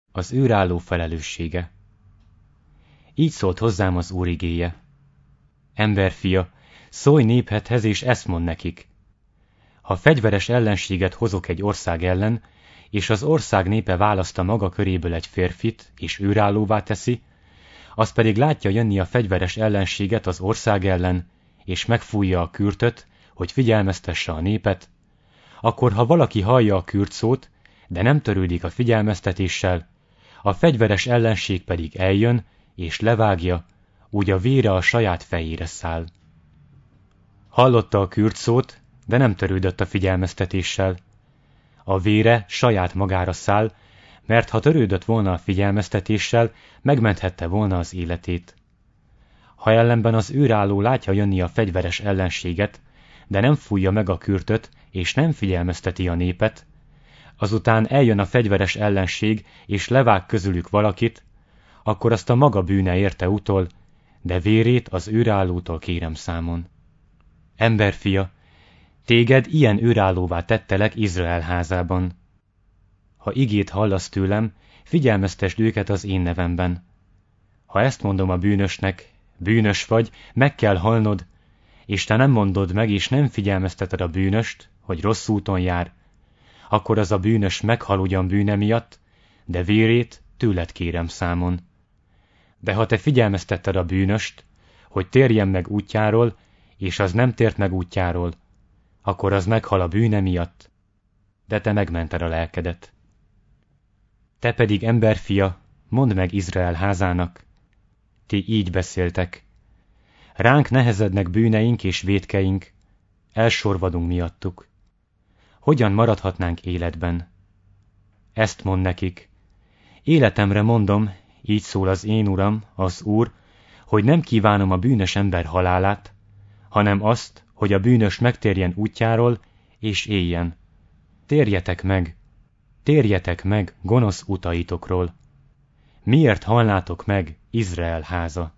Az őrálló felelőssége. Így szólt hozzám az Úr igéje. Emberfia, szólj népedhez, és ezt mondd nekik. Ha fegyveres ellenséget hozok egy ország ellen, és az ország népe választa maga köréből egy férfit, és őrállóvá teszi, az pedig látja jönni a fegyveres ellenséget az ország ellen, és megfújja a kürtöt, hogy figyelmeztesse a népet, akkor ha valaki hallja a kürtszót, de nem törődik a figyelmeztetéssel, a fegyveres ellenség pedig eljön, és levágja, úgy a vére a saját fejére száll. Hallotta a kürtszót, de nem törődött a figyelmeztetéssel. A vére saját magára száll, mert ha törődött volna a figyelmeztetéssel, megmenthette volna az életét. Ha ellenben az őrálló látja jönni a fegyveres ellenséget, de nem fújja meg a kürtöt, és nem figyelmezteti a népet, azután eljön a fegyveres ellenség, és levág közülük valakit, akkor azt a maga bűne érte utol, de vérét az őrállótól kérem számon. Emberfia, téged ilyen őrállóvá tettelek Izrael házában. Ha igét hallasz tőlem, figyelmeztesd őket az én nevemben. Ha ezt mondom a bűnösnek, bűnös vagy, meg kell halnod, és te nem mondod meg, és nem figyelmezteted a bűnöst, hogy rossz úton jár, akkor az a bűnös meghal ugyan bűne miatt, de vérét tőled kérem számon. De ha te figyelmeztetted a bűnöst, hogy térjen meg útjáról, és az nem tért meg útjáról, akkor az meghal a bűne miatt, de te megmented a lelkedet. Te pedig, emberfia, mondd meg Izrael házának, ti így beszéltek. Ránk nehezednek bűneink és vétkeink, elsorvadunk miattuk. Hogyan maradhatnánk életben? Ezt mondd nekik. Életemre mondom, így szól az én Uram, az Úr, hogy nem kívánom a bűnös ember halálát, hanem azt, hogy a bűnös megtérjen útjáról, és éljen. Térjetek meg gonosz utaitokról. Miért halnátok meg, Izrael háza?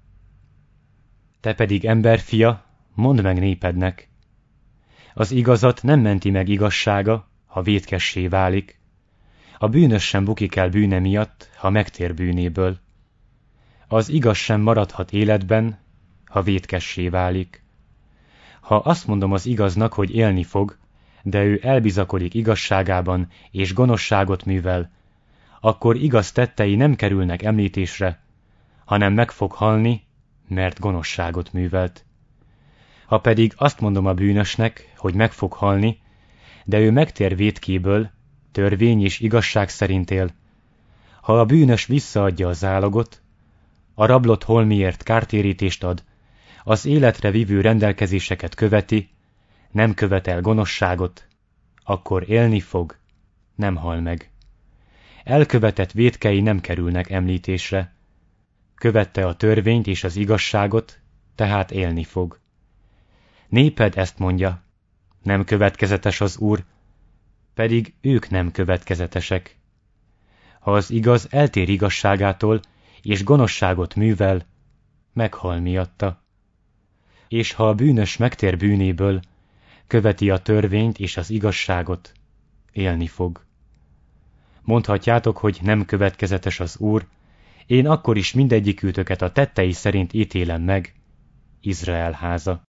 Te pedig, emberfia, mondd meg népednek. Az igazat nem menti meg igazsága, ha vétkessé válik. A bűnös sem bukik el bűne miatt, ha megtér bűnéből. Az igaz sem maradhat életben, ha vétkessé válik. Ha azt mondom az igaznak, hogy élni fog, de ő elbizakodik igazságában és gonoszságot művel, akkor igaz tettei nem kerülnek említésre, hanem meg fog halni, mert gonoszságot művelt. Ha pedig azt mondom a bűnösnek, hogy meg fog halni, de ő megtér vétkéből, törvény és igazság szerint él, ha a bűnös visszaadja a zálogot, a rablott holmiért kártérítést ad, az életre vívő rendelkezéseket követi, nem követel gonoszságot, akkor élni fog, nem hal meg. Elkövetett vétkei nem kerülnek említésre. Követte a törvényt és az igazságot, tehát élni fog. Néped ezt mondja, nem következetes az Úr, pedig ők nem következetesek. Ha az igaz eltér igazságától, és gonoszságot művel, meghal miatta. És ha a bűnös megtér bűnéből, követi a törvényt és az igazságot, élni fog. Mondhatjátok, hogy nem következetes az Úr, én akkor is mindegyikőtöket a tettei szerint ítélem meg, Izrael háza.